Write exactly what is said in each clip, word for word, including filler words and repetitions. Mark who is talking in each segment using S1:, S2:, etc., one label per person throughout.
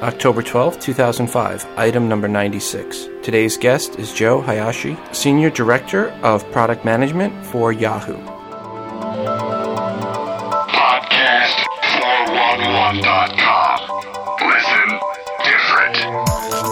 S1: October twelfth, two thousand five, item number ninety-six. Today's guest is Joe Hayashi, Senior Director of Product Management for Yahoo.
S2: Podcast four one one dot com. Listen different.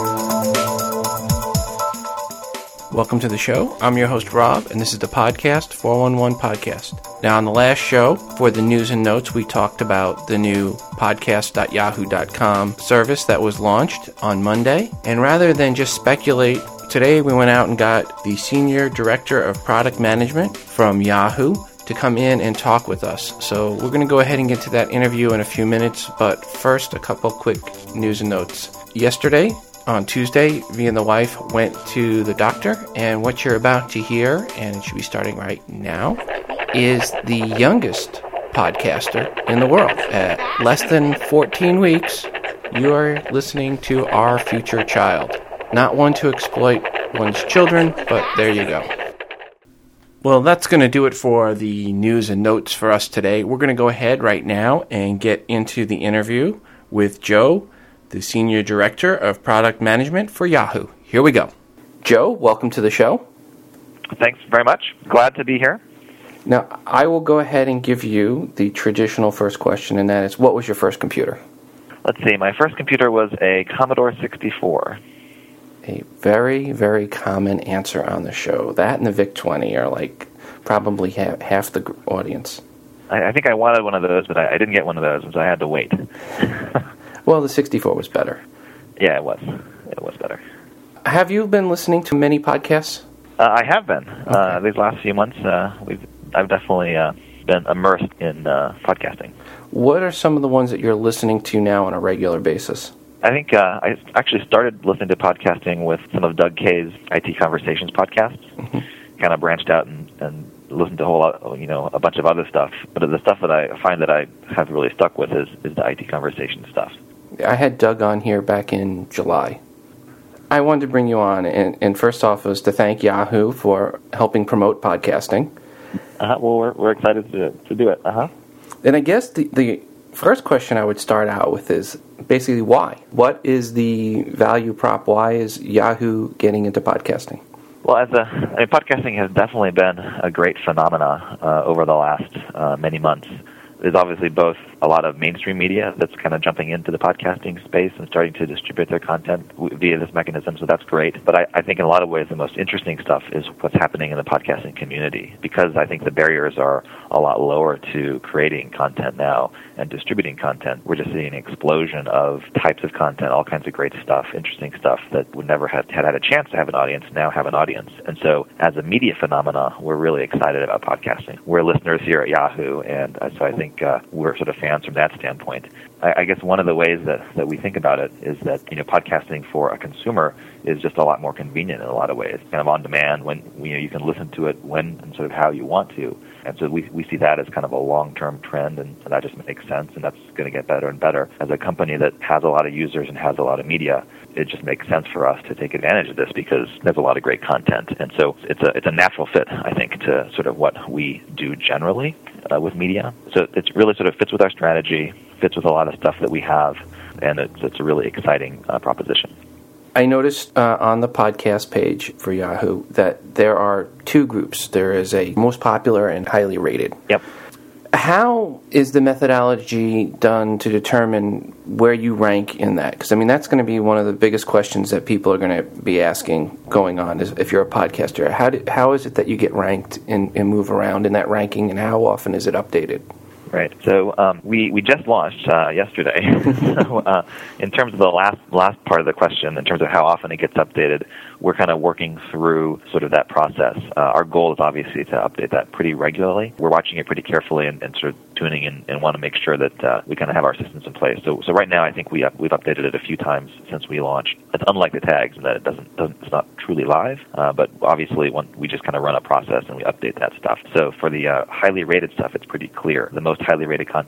S1: Welcome to the show. I'm your host, Rob, and this is the Podcast four one one Podcast. Now, on the last show, for the news and notes, we talked about the new podcast dot yahoo dot com service that was launched on Monday. And rather than just speculate, today we went out and got the Senior Director of Product Management from Yahoo to come in and talk with us. So we're going to go ahead and get to that interview in a few minutes, but first, a couple quick news and notes. Yesterday, on Tuesday, me and the wife went to the doctor, and what you're about to hear, and it should be starting right now, is the youngest podcaster in the world. At less than fourteen weeks, you are listening to our future child. Not one to exploit one's children, but there you go. Well, that's going to do it for the news and notes for us today. We're going to go ahead right now and get into the interview with Joe, the Senior Director of Product Management for Yahoo. Here we go. Joe, welcome to the show.
S3: Thanks very much. Glad to be here.
S1: Now, I will go ahead and give you the traditional first question, and that is, what was your first computer?
S3: Let's see. My first computer was a Commodore sixty-four.
S1: A very, very common answer on the show. That and the VIC twenty are like probably ha- half the audience.
S3: I, I think I wanted one of those, but I, I didn't get one of those, so I had to wait.
S1: Well, the sixty-four was better.
S3: Yeah, it was. It was better.
S1: Have you been listening to many podcasts?
S3: Uh, I have been.
S1: Okay.
S3: Uh, these last few months, uh, we've I've definitely uh, been immersed in uh, podcasting.
S1: What are some of the ones that you're listening to now on a regular basis?
S3: I think uh, I actually started listening to podcasting with some of Doug Kaye's I T Conversations podcasts. Mm-hmm. Kind of branched out and, and listened to a whole lot, you know, a bunch of other stuff. But the stuff that I find that I have really stuck with is, is the I T Conversations stuff. I
S1: had Doug on here back in July. I wanted to bring you on, and, and first off was to thank Yahoo for helping promote podcasting.
S3: Uh-huh. Well, we're, we're excited to, to do it. Uh-huh.
S1: And I guess the, the first question I would start out with is basically why? What is the value prop? Why is Yahoo getting into podcasting?
S3: Well, as a, I mean, podcasting has definitely been a great phenomena uh, over the last uh, many months. There's obviously both a lot of mainstream media that's kind of jumping into the podcasting space and starting to distribute their content via this mechanism, so that's great. But I, I think in a lot of ways the most interesting stuff is what's happening in the podcasting community, because I think the barriers are a lot lower to creating content now and distributing content. We're just seeing an explosion of types of content, all kinds of great stuff, interesting stuff that would never have had, had a chance to have an audience, now have an audience. And so as a media phenomena, we're really excited about podcasting. We're listeners here at Yahoo, and uh, so I think Uh, we're sort of fans from that standpoint. I, I guess one of the ways that, that we think about it is that, you know, podcasting for a consumer is just a lot more convenient in a lot of ways, kind of on demand, when, you know, you can listen to it when and sort of how you want to. And so we we see that as kind of a long-term trend, and that just makes sense, and that's going to get better and better. As a company that has a lot of users and has a lot of media, it just makes sense for us to take advantage of this because there's a lot of great content. And so it's a it's a natural fit, I think, to sort of what we do generally uh, with media. So it really sort of fits with our strategy, fits with a lot of stuff that we have, and it's, it's a really exciting uh, proposition.
S1: I noticed uh, on the podcast page for Yahoo that there are two groups. There is a most popular and highly rated.
S3: Yep.
S1: How is the methodology done to determine where you rank in that? Because, I mean, that's going to be one of the biggest questions that people are going to be asking going on is if you're a podcaster. How, do, how is it that you get ranked and, and move around in that ranking, and how often is it updated?
S3: Right. So um, we, we just launched uh, yesterday. so uh, in terms of the last last part of the question, in terms of how often it gets updated, we're kind of working through sort of that process. Uh, our goal is obviously to update that pretty regularly. We're watching it pretty carefully and, and sort of tuning in and want to make sure that uh, we kind of have our systems in place. So so right now I think we up, we've updated it a few times since we launched. It's unlike the tags in that it doesn't, doesn't it's not truly live, uh, but obviously when we just kind of run a process and we update that stuff. So for the uh, highly rated stuff, it's pretty clear. The most highly rated content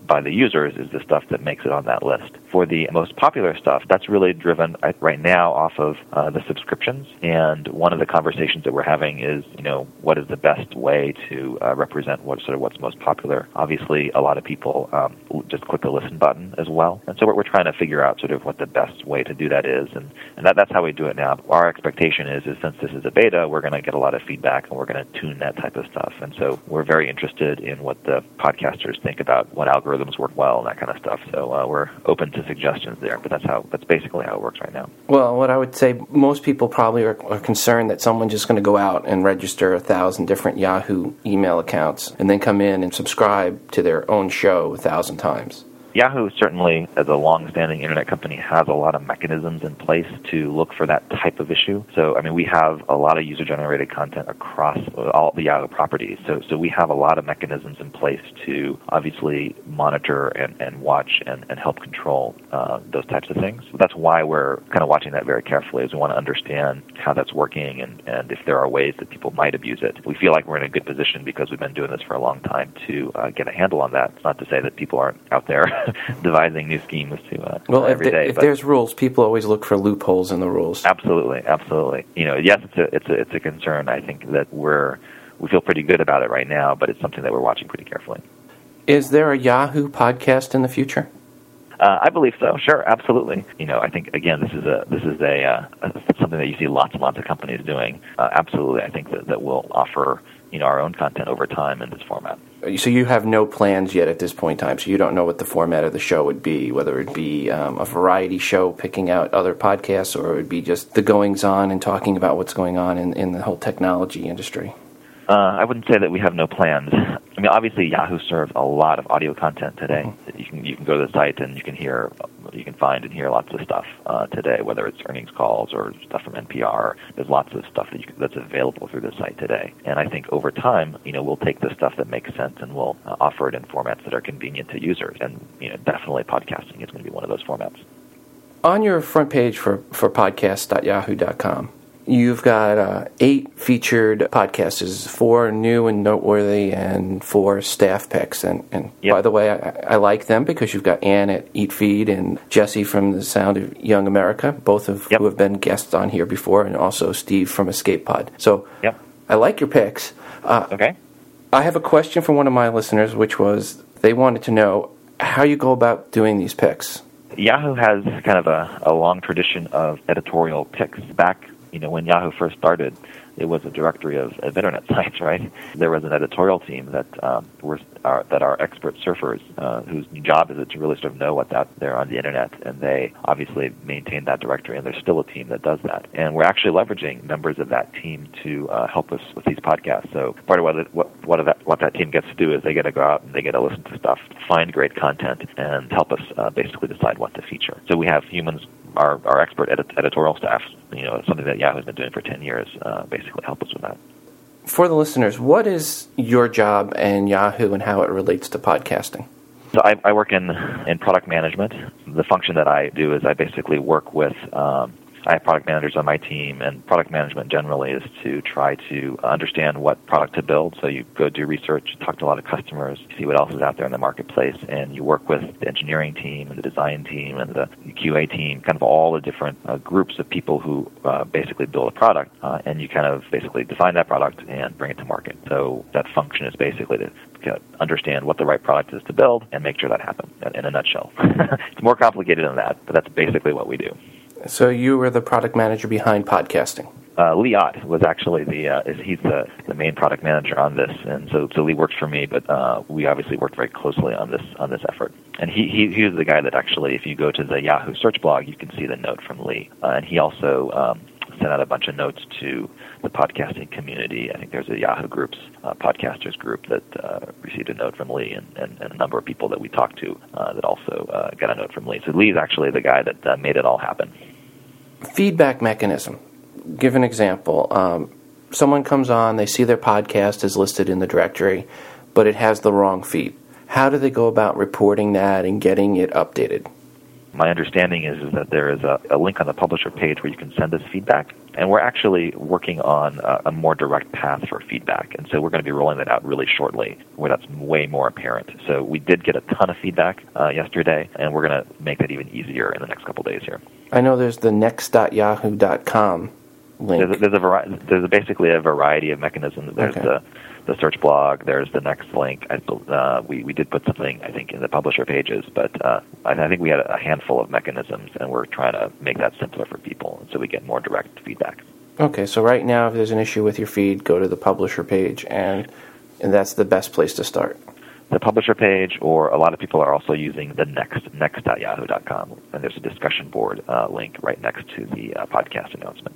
S3: by the users is the stuff that makes it on that list. For the most popular stuff, that's really driven right now off of uh, the subscriptions. And one of the conversations that we're having is, you know, what is the best way to uh, represent what sort of what's most popular? Obviously, a lot of people um, just click the listen button as well. And so we're, we're trying to figure out sort of what the best way to do that is. And, and that, that's how we do it now. Our expectation is, is since this is a beta, we're going to get a lot of feedback and we're going to tune that type of stuff. And so we're very interested in what the podcasters think about what algorithms work well and that kind of stuff. So uh, we're open to suggestions there, but that's how that's basically how it works right now.
S1: Well, what I would say, most people probably are, are concerned that someone's just going to go out and register a thousand different Yahoo email accounts and then come in and subscribe to their own show a thousand times.
S3: Yahoo certainly, as a long-standing internet company, has a lot of mechanisms in place to look for that type of issue. So, I mean, we have a lot of user-generated content across all the Yahoo properties. So, so we have a lot of mechanisms in place to obviously monitor and, and watch and, and help control uh, those types of things. So that's why we're kind of watching that very carefully, is we want to understand how that's working and, and if there are ways that people might abuse it. We feel like we're in a good position because we've been doing this for a long time to uh, get a handle on that. It's not to say that people aren't out there devising new schemes to uh,
S1: well, if
S3: every
S1: the,
S3: day.
S1: If
S3: but
S1: there's rules, people always look for loopholes in the rules.
S3: Absolutely, absolutely. You know, yes, it's a it's a it's a concern. I think that we're we feel pretty good about it right now, but it's something that we're watching pretty carefully.
S1: Is there a Yahoo podcast in the future?
S3: Uh, I believe so. Sure, absolutely. You know, I think again, this is a this is a, uh, a something that you see lots and lots of companies doing. Uh, absolutely, I think that that will offer you know our own content over time in this format.
S1: So you have no plans yet at this point in time, so you don't know what the format of the show would be, whether it be um, a variety show picking out other podcasts or it would be just the goings-on and talking about what's going on in, in the whole technology industry.
S3: Uh, I wouldn't say that we have no plans. I mean, obviously, Yahoo serves a lot of audio content today. Mm-hmm. You can you can go to the site and you can hear, you can find and hear lots of stuff uh, today, whether it's earnings calls or stuff from N P R. There's lots of stuff that you can, that's available through the site today. And I think over time, you know, we'll take the stuff that makes sense and we'll uh, offer it in formats that are convenient to users. And you know, definitely podcasting is going to be one of those formats.
S1: On your front page for for podcast dot yahoo dot com. You've got uh, eight featured podcasts, four new and noteworthy, and four staff picks. And, and yep. By the way, I, I like them because you've got Ann at EatFeed and Jesse from The Sound of Young America, both of yep. who have been guests on here before, and also Steve from Escape Pod. So
S3: yep.
S1: I like your picks. Uh,
S3: okay.
S1: I have a question from one of my listeners, which was they wanted to know how you go about doing these picks.
S3: Yahoo has kind of a, a long tradition of editorial picks. Back You know, when Yahoo first started, it was a directory of, of internet sites, right? There was an editorial team that um, were are, that are expert surfers uh, whose job is to really sort of know what's out there on the internet, and they obviously maintain that directory, and there's still a team that does that. And we're actually leveraging members of that team to uh, help us with these podcasts. So part of what it, what what that what that team gets to do is they get to go out and they get to listen to stuff, find great content, and help us uh, basically decide what to feature. So we have humans. Our, our expert edit, editorial staff, you know, something that Yahoo has been doing for ten years, uh, basically help us with that.
S1: For the listeners, what is your job and Yahoo and how it relates to podcasting?
S3: So I, I work in in product management. The function that I do is I basically work with, um, I have product managers on my team, and product management generally is to try to understand what product to build. So you go do research, talk to a lot of customers, see what else is out there in the marketplace, and you work with the engineering team and the design team and the Q A team, kind of all the different uh, groups of people who uh, basically build a product, uh, and you kind of basically define that product and bring it to market. So that function is basically to understand what the right product is to build and make sure that happens in a nutshell. It's more complicated than that, but that's basically what we do.
S1: So you were the product manager behind podcasting.
S3: Uh, Lee Ott was actually the uh, is he's the, the main product manager on this, and so so Lee works for me, but uh, we obviously worked very closely on this on this effort. And he he he was the guy that actually, if you go to the Yahoo search blog, you can see the note from Lee, uh, and he also um, sent out a bunch of notes to the podcasting community. I think there's a Yahoo Groups uh, podcasters group that uh, received a note from Lee, and, and, and a number of people that we talked to uh, that also uh, got a note from Lee. So Lee's actually the guy that uh, made it all happen.
S1: Feedback mechanism. Give an example. Um, someone comes on, they see their podcast is listed in the directory, but it has the wrong feed. How do they go about reporting that and getting it updated?
S3: My understanding is, is that there is a, a link on the publisher page where you can send us feedback, and we're actually working on a, a more direct path for feedback, and so we're going to be rolling that out really shortly, where that's way more apparent. So we did get a ton of feedback uh, yesterday, and we're going to make that even easier in the next couple days here.
S1: I know there's the next dot yahoo dot com link.
S3: There's a, there's a vari- there's a basically a variety of mechanisms. There's
S1: okay.
S3: the the search blog. There's the next link. I, uh, we we did put something, I think, in the publisher pages, but uh, I, I think we had a handful of mechanisms, and we're trying to make that simpler for people, so we get more direct feedback.
S1: Okay, so right now, if there's an issue with your feed, go to the publisher page, and and that's the best place to start.
S3: The publisher page, or a lot of people are also using the next next dot yahoo dot com, and there's a discussion board uh, link right next to the uh, podcast announcement.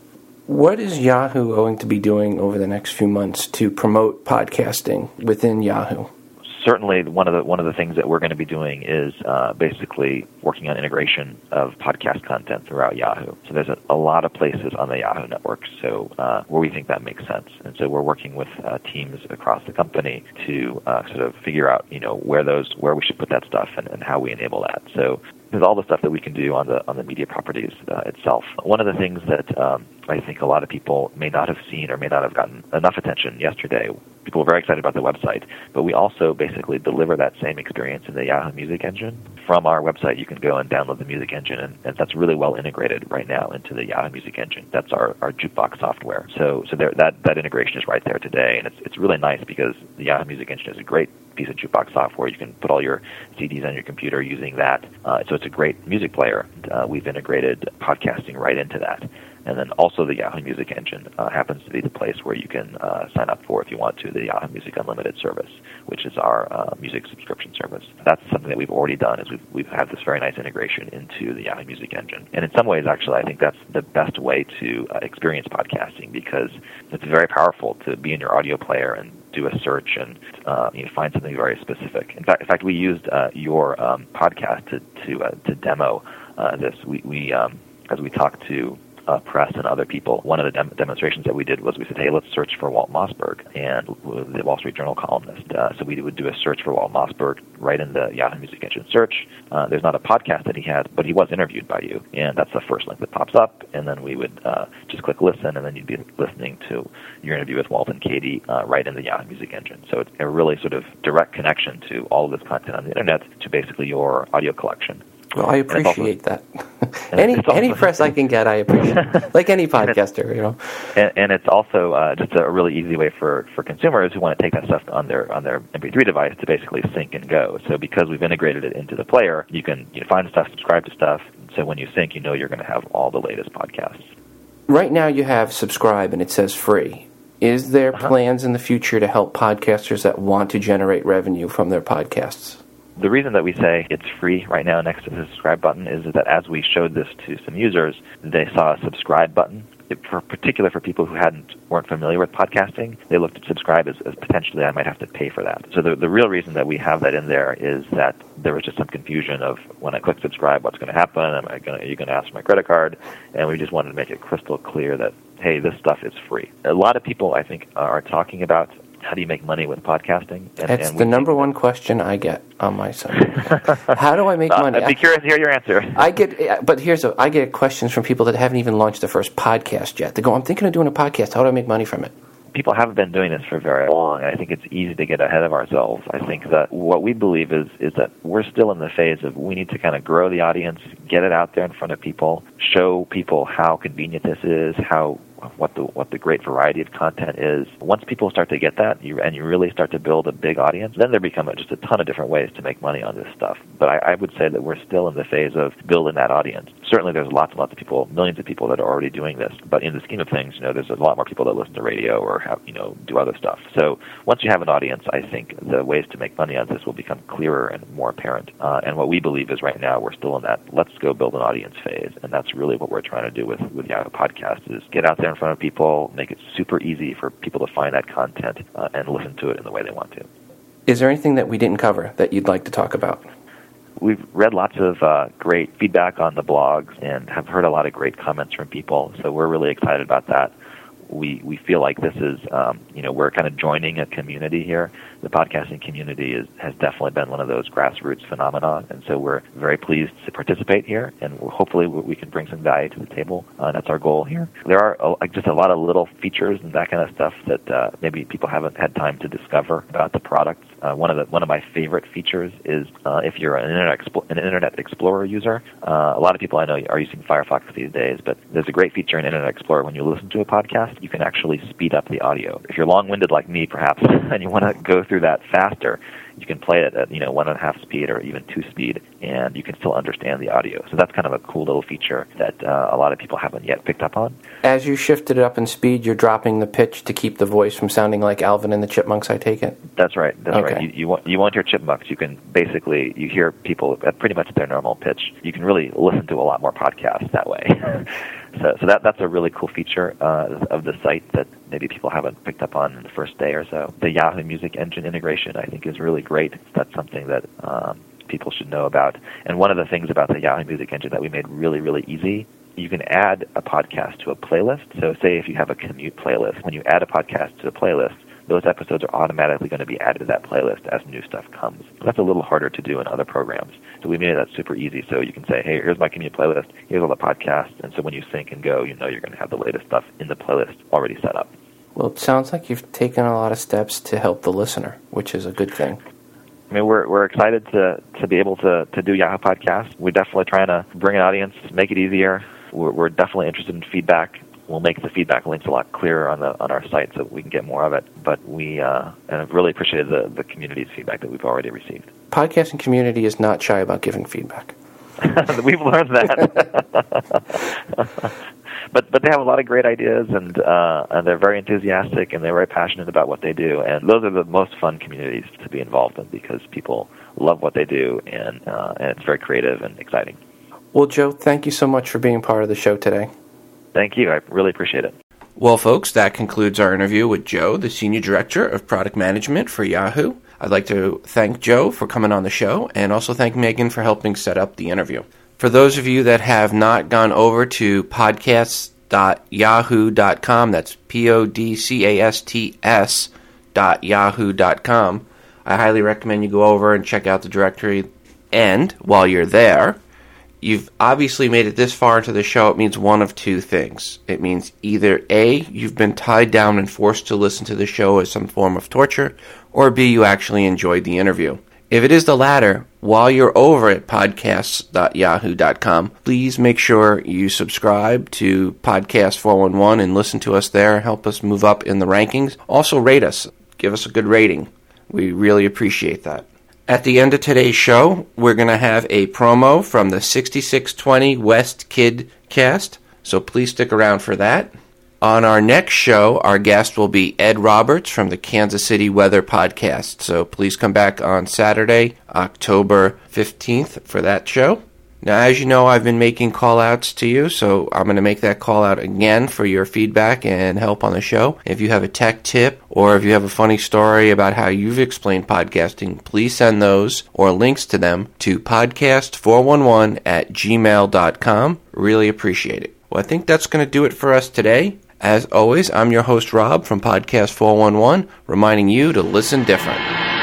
S1: What is Yahoo going to be doing over the next few months to promote podcasting within Yahoo?
S3: Certainly, one of the one of the things that we're going to be doing is uh, basically working on integration of podcast content throughout Yahoo. So there's a, a lot of places on the Yahoo network, so uh, where we think that makes sense, and so we're working with uh, teams across the company to uh, sort of figure out, you know, where those where we should put that stuff and, and how we enable that. So there's all the stuff that we can do on the on the media properties uh, itself. One of the things that um, I think a lot of people may not have seen or may not have gotten enough attention yesterday. People were very excited about the website, but we also basically deliver that same experience in the Yahoo Music Engine. From our website, you can go and download the Music Engine, and, and that's really well integrated right now into the Yahoo Music Engine. That's our, our jukebox software. So so there, that, that integration is right there today, and it's it's really nice because the Yahoo Music Engine is a great piece of jukebox software. You can put all your C Ds on your computer using that. Uh, so it's a great music player. Uh, we've integrated podcasting right into that. And then also the Yahoo Music Engine uh, happens to be the place where you can uh, sign up for, if you want to, the Yahoo Music Unlimited service, which is our uh, music subscription service. That's something that we've already done, is we've, we've had this very nice integration into the Yahoo Music Engine. And in some ways, actually, I think that's the best way to uh, experience podcasting, because it's very powerful to be in your audio player and do a search and uh, you know, find something very specific. In fact, in fact, we used uh, your um, podcast to to, uh, to demo uh, this. We, we um, as we talked to Uh, press and other people. One of the dem- demonstrations that we did was we said, hey, let's search for Walt Mossberg, and the Wall Street Journal columnist. Uh, so we would do a search for Walt Mossberg right in the Yahoo Music Engine search. Uh, there's not a podcast that he had, but he was interviewed by you, and that's the first link that pops up, and then we would uh, just click listen, and then you'd be listening to your interview with Walt and Katie uh, right in the Yahoo Music Engine. So it's a really sort of direct connection to all of this content on the internet, to basically your audio collection.
S1: Well, I appreciate
S3: also,
S1: that. any also, any press I can get, I appreciate. Like any podcaster, you know.
S3: And, and it's also uh, just a really easy way for, for consumers who want to take that stuff on their on their M P three device to basically sync and go. So because we've integrated it into the player, you can you know, find stuff, subscribe to stuff. So when you sync, you know you're going to have all the latest podcasts.
S1: Right now, you have subscribe, and it says free. Is there
S3: uh-huh.
S1: plans in the future to help podcasters that want to generate revenue from their podcasts?
S3: The reason that we say it's free right now next to the subscribe button is that as we showed this to some users, they saw a subscribe button. It, for particular for people who hadn't weren't familiar with podcasting, they looked at subscribe as, as potentially I might have to pay for that. So the the real reason that we have that in there is that there was just some confusion of when I click subscribe, what's going to happen? Am I going? Are you going to ask for my credit card? And we just wanted to make it crystal clear that, hey, this stuff is free. A lot of people, I think, are talking about how do you make money with podcasting? And,
S1: That's
S3: and
S1: the number one question I get on my site. How do I make
S3: uh,
S1: money?
S3: I'd be curious to hear your answer.
S1: I get, but here's a, I get questions from people that haven't even launched their first podcast yet. They go, I'm thinking of doing a podcast. How do I make money from it?
S3: People haven't been doing this for very long, and I think it's easy to get ahead of ourselves. I think that what we believe is is that we're still in the phase of we need to kind of grow the audience, get it out there in front of people, show people how convenient this is, how what the what the great variety of content is. Once people start to get that, you, and you really start to build a big audience, then there become just a ton of different ways to make money on this stuff. But I, I would say that we're still in the phase of building that audience. Certainly there's lots and lots of people, millions of people that are already doing this. But in the scheme of things, you know, there's a lot more people that listen to radio or have, you know, do other stuff. So once you have an audience, I think the ways to make money on this will become clearer and more apparent. Uh, and what we believe is right now we're still in that let's go build an audience phase. And that's really what we're trying to do with, with Yahoo Podcast is get out there in front of people, make it super easy for people to find that content uh, and listen to it in the way they want to.
S1: Is there anything that we didn't cover that you'd like to talk about?
S3: We've read lots of uh, great feedback on the blogs and have heard a lot of great comments from people, so we're really excited about that. We we feel like this is, um, you know, we're kind of joining a community here the podcasting community is, has definitely been one of those grassroots phenomena, and so we're very pleased to participate here, and hopefully we can bring some value to the table. Uh, that's our goal here. There are uh, just a lot of little features and that kind of stuff that uh, maybe people haven't had time to discover about the product. Uh, one of the one of my favorite features is uh, if you're an Internet Explo- an Internet Explorer user. Uh, a lot of people I know are using Firefox these days, but there's a great feature in Internet Explorer when you listen to a podcast, you can actually speed up the audio. If you're long-winded like me, perhaps, and you want to go through that faster, you can play it at, you know, one and a half speed or even two speed, and you can still understand the audio. So that's kind of a cool little feature that uh, a lot of people haven't yet picked up on.
S1: As you shifted it up in speed, you're dropping the pitch to keep the voice from sounding like Alvin and the Chipmunks, I take it?
S3: That's right. That's
S1: okay.
S3: right. You, you want you want your chipmunks. You can basically, you hear people at pretty much their normal pitch. You can really listen to a lot more podcasts that way. So, so that that's a really cool feature uh, of the site that maybe people haven't picked up on in the first day or so. The Yahoo Music Engine integration, I think, is really great. That's something that um, people should know about. And one of the things about the Yahoo Music Engine that we made really, really easy, you can add a podcast to a playlist. So say if you have a commute playlist, when you add a podcast to a playlist, those episodes are automatically going to be added to that playlist as new stuff comes. That's a little harder to do in other programs. So we made that super easy. So you can say, hey, here's my commute playlist, here's all the podcasts, and so when you sync and go, you know you're going to have the latest stuff in the playlist already set up.
S1: Well, it sounds like you've taken a lot of steps to help the listener, which is a good thing.
S3: I mean, we're we're excited to, to be able to, to do Yahoo Podcasts. We're definitely trying to bring an audience, make it easier. We're, we're definitely interested in feedback. We'll make the feedback links a lot clearer on the on our site so we can get more of it. But we uh, and I've really appreciated the, the community's feedback that we've already received.
S1: Podcasting community is not shy about giving feedback.
S3: We've learned that. but but they have a lot of great ideas, and uh, and they're very enthusiastic, and they're very passionate about what they do. And those are the most fun communities to be involved in because people love what they do, and uh, and it's very creative and exciting.
S1: Well, Joe, thank you so much for being part of the show today.
S3: Thank you. I really appreciate it.
S1: Well, folks, that concludes our interview with Joe, the Senior Director of Product Management for Yahoo. I'd like to thank Joe for coming on the show and also thank Megan for helping set up the interview. For those of you that have not gone over to podcasts dot yahoo dot com, that's P O D C A S T S dot yahoo dot com, I highly recommend you go over and check out the directory. And while you're there, you've obviously made it this far into the show. It means one of two things. It means either A, you've been tied down and forced to listen to the show as some form of torture, or B, you actually enjoyed the interview. If it is the latter, while you're over at podcasts dot yahoo dot com, please make sure you subscribe to Podcast four one one and listen to us there. Help us move up in the rankings. Also rate us. Give us a good rating. We really appreciate that. At the end of today's show, we're going to have a promo from the sixty-six twenty West Kid cast, so please stick around for that. On our next show, our guest will be Ed Roberts from the Kansas City Weather Podcast, so please come back on Saturday, October fifteenth for that show. Now, as you know, I've been making call-outs to you, so I'm going to make that call-out again for your feedback and help on the show. If you have a tech tip or if you have a funny story about how you've explained podcasting, please send those or links to them to podcast four one one at gmail dot com. Really appreciate it. Well, I think that's going to do it for us today. As always, I'm your host, Rob, from Podcast four one one, reminding you to listen different.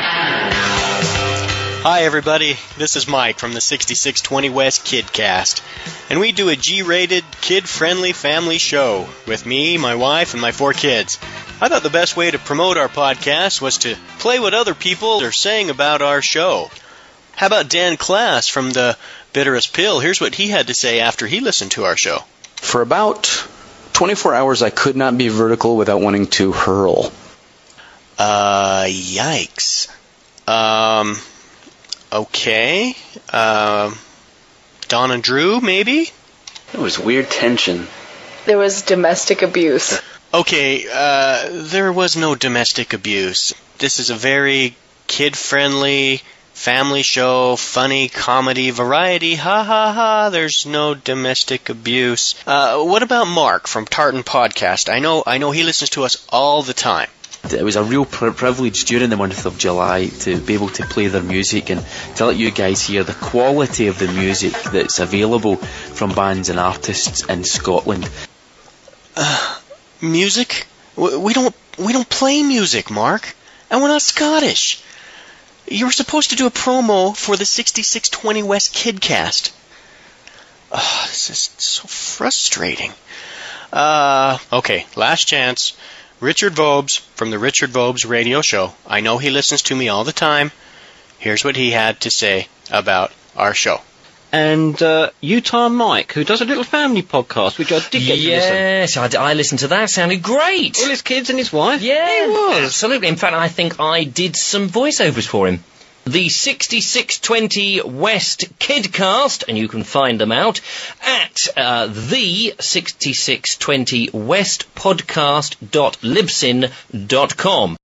S4: Hi everybody, this is Mike from the sixty-six twenty West KidCast, and we do a G-rated, kid-friendly family show with me, my wife, and my four kids. I thought the best way to promote our podcast was to play what other people are saying about our show. How about Dan Klass from the Bitterest Pill? Here's what he had to say after he listened to our show.
S5: For about twenty-four hours, I could not be vertical without wanting to hurl.
S4: Uh, yikes. Um... Okay. Uh, Don and Drew, maybe?
S5: There was weird tension.
S6: There was domestic abuse.
S4: Okay, uh, there was no domestic abuse. This is a very kid-friendly family show, funny comedy, variety. Ha ha ha, there's no domestic abuse. Uh, what about Mark from Tartan Podcast? I know, I know he listens to us all the time.
S7: It was a real pri- privilege during the month of July to be able to play their music and to let you guys hear the quality of the music that's available from bands and artists in Scotland.
S4: Uh, music? We don't we don't play music, Mark. And we're not Scottish. You were supposed to do a promo for the sixty-six twenty West Kidcast. Oh, this is so frustrating. Uh, okay, last chance. Richard Vobes from the Richard Vobes radio show. I know he listens to me all the time. Here's what he had to say about our show.
S8: And uh, Utah Mike, who does a little family podcast, which I did get
S9: yes,
S8: to listen.
S9: Yes, I, d- I listened to that. Sounded great.
S8: All his kids and his wife.
S9: Yeah,
S8: he was.
S9: Absolutely. In fact, I think I did some voiceovers for him. The sixty-six twenty West Kidcast, and you can find them out at uh, the sixty-six twenty west podcast dot libsyn dot com.